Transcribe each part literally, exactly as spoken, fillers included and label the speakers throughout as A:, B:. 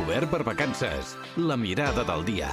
A: Obert per vacances. La mirada del dia.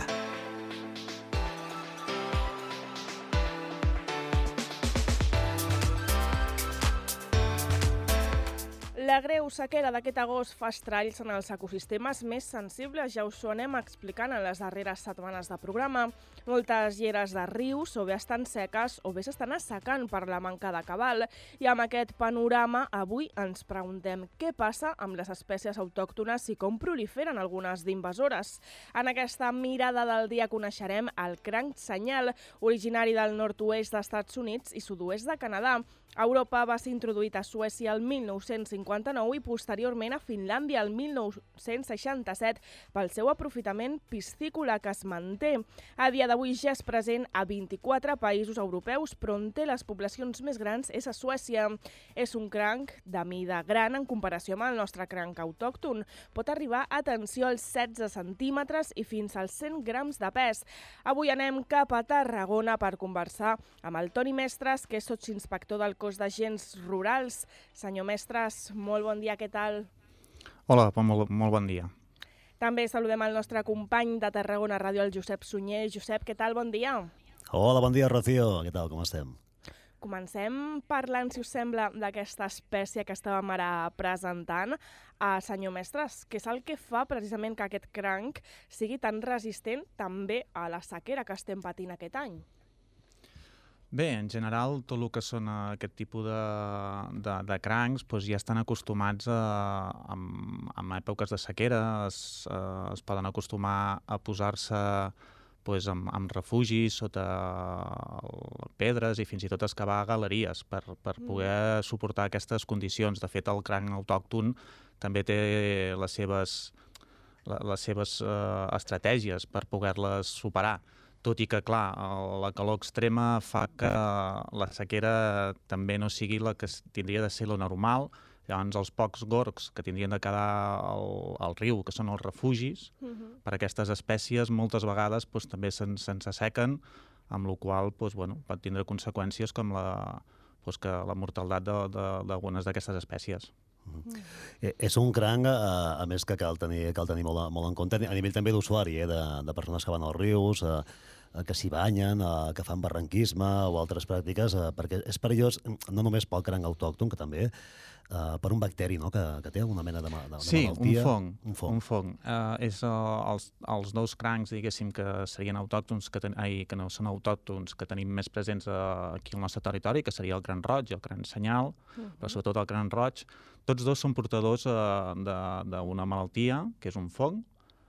B: La greu sequera d'aquest agost fa estralls en els ecosistemes més sensibles, ja us ho anem explicant en les darreres setmanes de programa. Moltes lleres de rius o bé estan seques o bé s'estan assecant per la manca de cabal, i amb aquest panorama avui ens preguntem què passa amb les espècies autòctones i com proliferen algunes d'invasores. En aquesta mirada del dia coneixerem el cranc senyal, originari del nord-oest dels Estats Units i sud-oest de Canadà. A Europa va ser introduït a Suècia el mil nou-cents cinquanta-nou i posteriorment a Finlàndia el mil nou-cents seixanta-set pel seu aprofitament piscícola que es manté. A dia d'avui ja és present a vint-i-quatre països europeus, però on té les poblacions més grans és a Suècia. És un cranc de mida gran en comparació amb el nostre cranc autòcton. Pot arribar, atenció, als setze centímetres i fins als cent grams de pes. Avui anem cap a Tarragona per conversar amb el Toni Mestres, que és sotsinspector del Cos d'Agents Rurals. Senyor Mestres, molt bon dia, què tal?
C: Hola, molt, molt bon dia.
B: També saludem el nostre company de Tarragona Ràdio, el Josep Sunyer. Josep, què tal? Bon dia.
D: Hola, bon dia, Rocío. Què tal, com estem?
B: Comencem parlant, si us sembla, d'aquesta espècie que estàvem ara presentant. Uh, senyor Mestres, què és el que fa precisament que aquest cranc sigui tan resistent també a la sequera que estem patint aquest any?
C: Bé, en general, tot el que són aquest tipus de, de, de crancs doncs ja estan acostumats a, a, en èpoques de sequera, es, eh, es poden acostumar a posar-se doncs, en, en refugis, sota pedres i fins i tot excavar galeries per, per poder suportar aquestes condicions. De fet, el cranc autòcton també té les seves, les seves eh, estratègies per poder-les superar. Tot i que, clar, la calor extrema fa que la sequera també no sigui la que tindria de ser lo normal. Llavors, els pocs gorgs que tindrien de quedar al, al riu, que són els refugis, uh-huh. per aquestes espècies, moltes vegades doncs, també se'n s'assequen, amb la qual doncs, bueno, pot tindre conseqüències com la, doncs, que la mortaldat d'algunes d'aquestes espècies.
D: Mm. És un cranc, a, a més, que cal tenir, cal tenir molt, molt en compte a nivell també d'usuari, eh, de, de persones que van als rius, eh, que s'hi banyen, eh, que fan barranquisme o altres pràctiques, eh, perquè és perillós no només pel cranc autòcton, que també, eh, per un bacteri, no?, que, que té una mena de, de, de
C: sí,
D: malaltia.
C: Sí, un fong.
D: Un fong.
C: Un fong. Uh, és, uh, els, els dos crancs, diguéssim, que serien autòctons, que, ten, ai, que no són autòctons, que tenim més presents uh, aquí al nostre territori, que seria el cranc roig i el cranc senyal, uh-huh. però sobretot el cranc roig. Tots dos són portadors uh, d'una malaltia, que és un fong,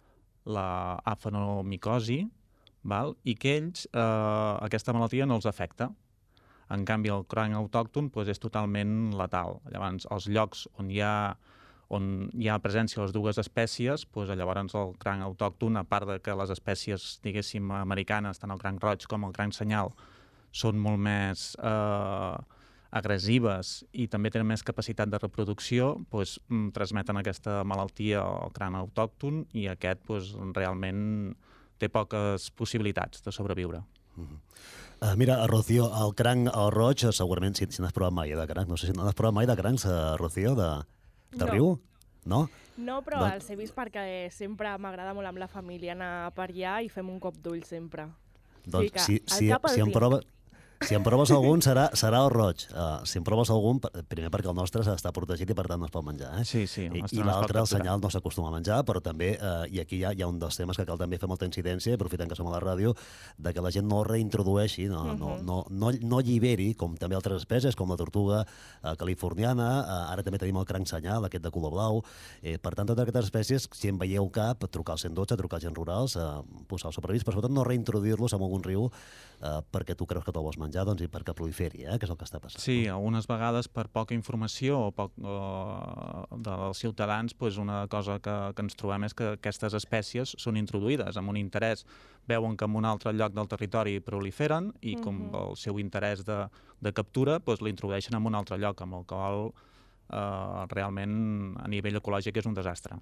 C: la afenomicosi, val? I que ells, uh, aquesta malaltia no els afecta. En canvi, el cranc autòcton doncs, és totalment letal. Llavors, els llocs on hi ha, on hi ha presència de les dues espècies, doncs, llavors el cranc autòcton, a part de que les espècies, diguéssim, americanes, tant el cranc roig com el cranc senyal, són molt més eh, agressives i també tenen més capacitat de reproducció, doncs, transmeten aquesta malaltia al cranc autòcton i aquest doncs, realment té poques possibilitats de sobreviure.
D: Mm-hmm. Uh, mira, Rocío, el cranc el roig, segurament si, si n'has provat mai de cranc, no sé si n'has provat mai de crancs, uh, Rocío, de, de
B: no.
D: riu? No?
B: No, però
D: doncs...
B: els he vist perquè sempre m'agrada molt amb la família anar per allà i fem un cop d'ull sempre.
D: Doncs
B: o
D: sigui si, si, si em prova... Si en proves algun, serà, serà el roig. Uh, si en proves algun, primer perquè el nostre està protegit i per tant no es pot menjar. Eh?
C: Sí, sí.
D: I, i l'altre, el senyal, no s'acostuma a menjar, però també, uh, i aquí hi ha, hi ha un dels temes que cal també fer molta incidència, aprofitant que som a la ràdio, de que la gent no reintrodueixi, no, uh-huh. no, no, no, no alliberi, com també altres espècies, com la tortuga uh, californiana, uh, ara també tenim el cranc senyal, aquest de color blau. Eh, per tant, totes aquestes espècies, si en veieu cap, trucar al cent dotze, trucar als agents rurals, uh, posar el supervís, però sobretot no reintroduir-los en algun riu uh, perquè tu creus que te'l vols menjar, doncs, i perquè proliferi, eh? Que és el que està passant.
C: Sí, algunes vegades per poca informació o poc, o, dels ciutadans, doncs una cosa que, que ens trobem és que aquestes espècies són introduïdes amb un interès. Veuen que en un altre lloc del territori proliferen i com uh-huh. el seu interès de, de captura doncs l'introdueixen en un altre lloc, amb el qual eh, realment a nivell ecològic és un desastre.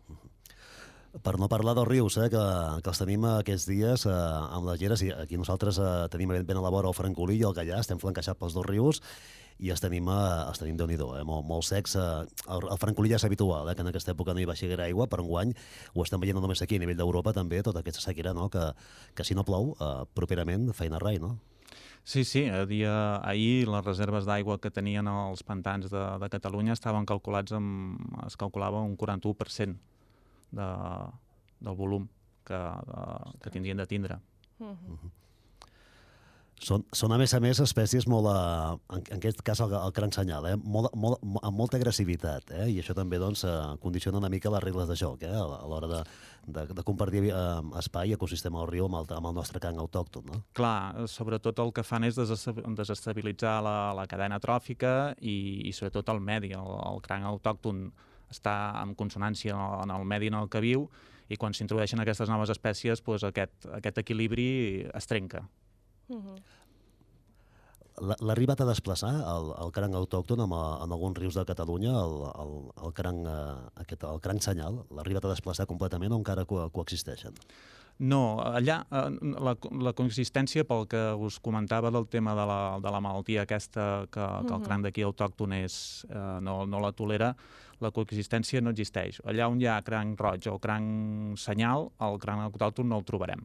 D: Per no parlar dels rius, eh, que, que els tenim aquests dies eh, amb les lleres, i aquí nosaltres eh, tenim ben a la vora el Francolí i el Gallà, estem flanquejats pels dos rius, i els tenim, els tenim Déu-n'hi-do, eh? Molt, molt secs. El, el francolí ja és habitual, eh? Que en aquesta època no hi baixi gaire aigua, però enguany ho estem veient no només aquí, a nivell d'Europa també, tota aquesta sequera, no? que, que si no plou, eh, properament feina rai, no?
C: Sí, sí, a dia, ahir les reserves d'aigua que tenien els pantans de, de Catalunya estaven calculats amb, es calculava un quaranta-u per cent de, del volum que, de, que tindrien de tindre.
B: Uh -huh.
D: Uh-huh. Són, són, a més a més, espècies molt, uh, en, en aquest cas el, el cranc senyal, eh? molt, molt, amb molta agressivitat, eh? I això també doncs, uh, condiciona una mica les regles de joc, eh? a, a l'hora de, de, de compartir uh, espai i ecosistema del riu amb el, amb el nostre cranc autòcton. No?
C: Clar, sobretot el que fan és desestabilitzar la, la cadena tròfica i, i sobretot el medi. El, el cranc autòcton està en consonància en el medi en el que viu i quan s'introdueixen aquestes noves espècies doncs aquest, aquest equilibri es trenca.
B: Uh-huh.
D: L'ha arribat a desplaçar el, el cranc autòcton en, en alguns rius de Catalunya, el, el, el, cranc, aquest, el cranc senyal, l'ha arribat a desplaçar completament o encara co coexisteixen?
C: No, allà la, la coexistència, pel que us comentava del tema de la, de la malaltia aquesta, que, que el cranc d'aquí autòcton és, eh, no, no la tolera, la coexistència no existeix. Allà on hi ha cranc roig o cranc senyal, el cranc autòcton no el trobarem.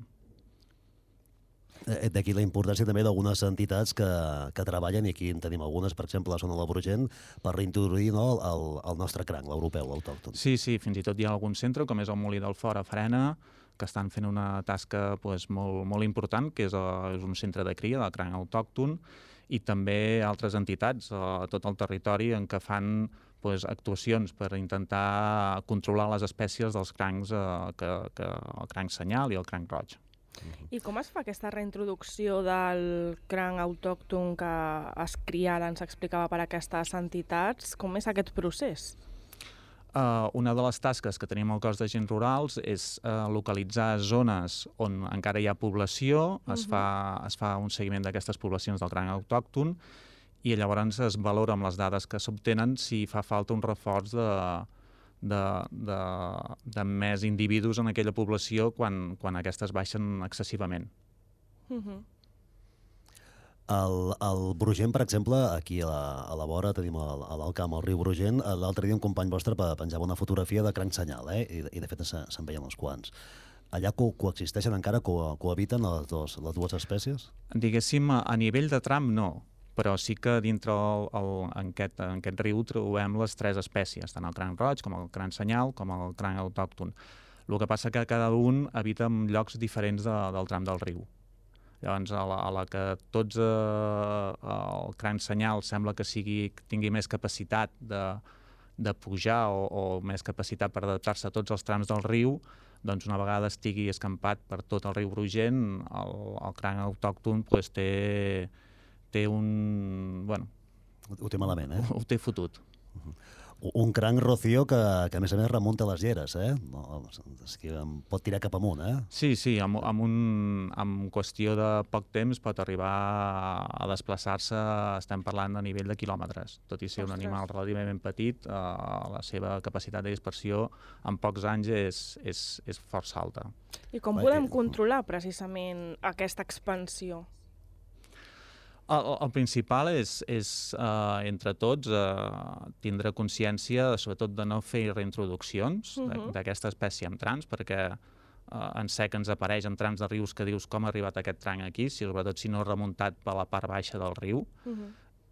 D: D'aquí la importància també d'algunes entitats que, que treballen, i aquí en tenim algunes, per exemple, a la zona del Brugent, per reintroduir no, el, el nostre cranc, l'europeu, l'autòcton.
C: Sí, sí, fins i tot hi ha algun centre, com és el Molí del Fort a Farena, que estan fent una tasca pues, molt, molt important, que és, és un centre de cria del cranc autòcton, i també altres entitats a tot el territori en què fan pues, actuacions per intentar controlar les espècies dels crancs, eh, que, que, el cranc senyal i el cranc roig.
B: I com es fa aquesta reintroducció del cranc autòcton que es cria, ara ens explicava, per aquestes entitats? Com és aquest procés?
C: Uh, una de les tasques que tenim al cos d'agents rurals és uh, localitzar zones on encara hi ha població, uh-huh. es, fa, es fa un seguiment d'aquestes poblacions del cranc autòcton i llavors es valora amb les dades que s'obtenen si fa falta un reforç de, de, de, de més individus en aquella població quan, quan aquestes baixen excessivament.
B: Uh-huh.
D: El, el Brugent, per exemple, aquí a la, a la vora tenim el, a l'Alt Camp, el riu Brugent. L'altre dia un company vostre penjava una fotografia de cranc senyal, eh? I, i de fet se'n veien uns quants. Allà co coexisteixen encara, co cohabiten les, dos, les dues espècies?
C: Diguéssim, a nivell de tram no, però sí que dintre el, el, en, aquest, en aquest riu trobem les tres espècies, tant el cranc roig com el cranc senyal com el cranc autòcton. El que passa que cada un habita en llocs diferents de, del tram del riu. Llavors, a la, a la que tots eh, el cranc senyal sembla que sigui, tingui més capacitat de, de pujar o, o més capacitat per adaptar-se a tots els trams del riu, doncs una vegada estigui escampat per tot el riu Brugent, el, el cranc autòcton pues, té, té un... Bueno,
D: ho té malament, eh?
C: Ho té fotut.
D: Uh-huh. Un cranc, Rocío, que, que a més a més remunta les lleres, eh? No, és que em pot tirar cap amunt, eh?
C: Sí, sí, amb, amb, un, amb qüestió de poc temps pot arribar a desplaçar-se, estem parlant a nivell de quilòmetres. Tot i ser Ostres. un animal relativament petit, eh, la seva capacitat de dispersió en pocs anys és, és, és força alta.
B: I com podem controlar precisament aquesta expansió?
C: El, el principal és, és uh, entre tots, uh, tindre consciència, sobretot de no fer reintroduccions uh-huh. d'aquesta espècie en trams, perquè uh, en sec ens apareix en trams de rius que dius com ha arribat aquest cranc aquí, si, sobretot si no ha remuntat per la part baixa del riu. Uh-huh.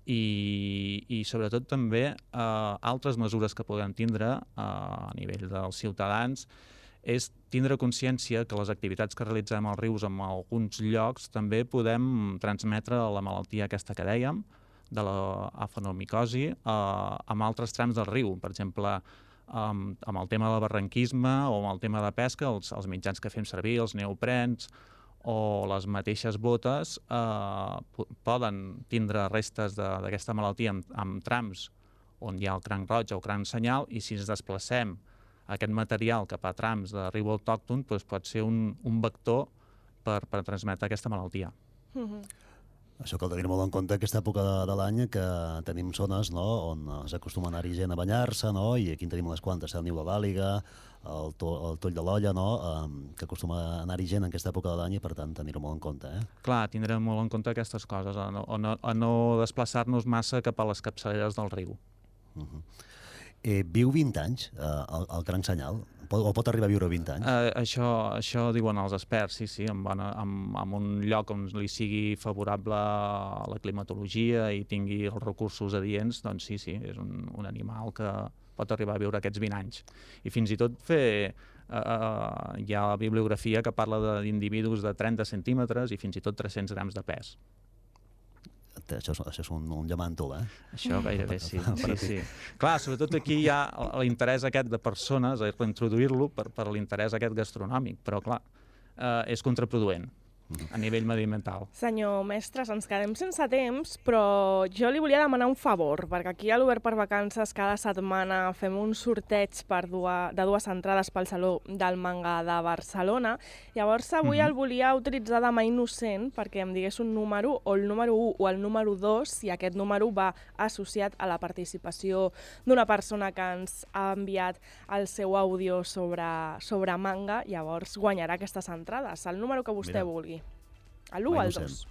C: I, i sobretot també uh, altres mesures que podem tindre uh, a nivell dels ciutadans és tindre consciència que les activitats que realitzem als rius en alguns llocs també podem transmetre la malaltia aquesta que dèiem, de l'afanomicosi, eh, amb altres trams del riu. Per exemple, amb, amb el tema del barranquisme o amb el tema de pesca, els, els mitjans que fem servir, els neoprens o les mateixes botes, eh, poden tindre restes d'aquesta malaltia en, en trams on hi ha el cranc roig o el cranc senyal, i si ens desplacem aquest material cap a trams de riu autòcton doncs pot ser un, un vector per, per transmetre aquesta malaltia.
B: Uh-huh.
D: Això cal tenir molt en compte aquesta època de, de l'any que tenim zones, no?, on s'acostuma a anar-hi gent a banyar-se, no?, i aquí en tenim unes quantes, el Niu de l'Àliga, el, to, el Toll de l'Olla, no?, um, que acostuma a anar-hi gent en aquesta època de l'any i per tant tenir-ho molt en compte. Eh?
C: Clar, tindrem molt en compte aquestes coses, a no, a no, a no desplaçar-nos massa cap a les capçaleres del riu.
D: Uh -huh. eh, viu vint anys eh, el, el Cranc Senyal? O pot arribar a viure vint anys?
C: Uh, això, això diuen els experts, sí, sí, en, bona, en, en un lloc on li sigui favorable a la climatologia i tingui els recursos adients, doncs sí, sí, és un, un animal que pot arribar a viure aquests vint anys. I fins i tot fer... Uh, uh, hi ha la bibliografia que parla d'individus de, de trenta centímetres i fins i tot tres-cents grams de pes.
D: Això, això és un, un llamàntol, eh?
C: Això gairebé sí, sí, sí. Clar, sobretot aquí hi ha l'interès aquest de persones, a reintroduir-lo per, per l'interès aquest gastronòmic, però clar, eh, és contraproduent a nivell mediambiental.
B: Senyor Mestres, ens quedem sense temps, però jo li volia demanar un favor, perquè aquí a l'Obert per Vacances cada setmana fem un sorteig per dues, de dues entrades pel Saló del Manga de Barcelona. Llavors avui mm-hmm. el volia utilitzar de mà innocent perquè em digués un número, o el número u o el número dos, i aquest número va associat a la participació d'una persona que ens ha enviat el seu àudio sobre, sobre manga, llavors guanyarà aquestes entrades, el número que vostè Mira. vulgui. L'u o el dos?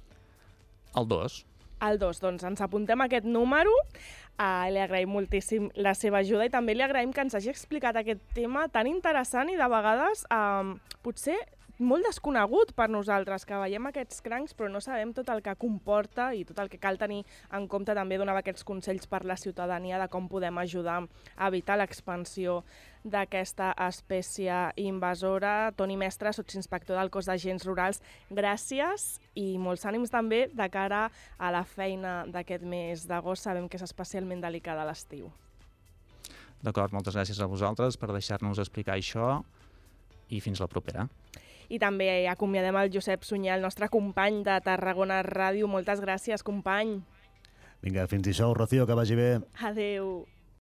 C: El dos.
B: El dos, doncs ens apuntem aquest número. Uh, li agraïm moltíssim la seva ajuda i també li agraïm que ens hagi explicat aquest tema tan interessant i de vegades uh, potser molt desconegut per nosaltres, que veiem aquests crancs però no sabem tot el que comporta i tot el que cal tenir en compte. També donava aquests consells per la ciutadania de com podem ajudar a evitar l'expansió d'aquesta espècie invasora. Toni Mestre, sotsinspector del Cos d'Agents Rurals, gràcies i molts ànims també de cara a la feina d'aquest mes d'agost. Sabem que és especialment delicada a l'estiu.
C: D'acord, moltes gràcies a vosaltres per deixar-nos explicar això i fins la propera.
B: I també acomiadem el Josep Sunyer, el nostre company de Tarragona Ràdio. Moltes gràcies, company.
D: Vinga, fins dijous, Rocío, que vagi bé.
B: Adéu.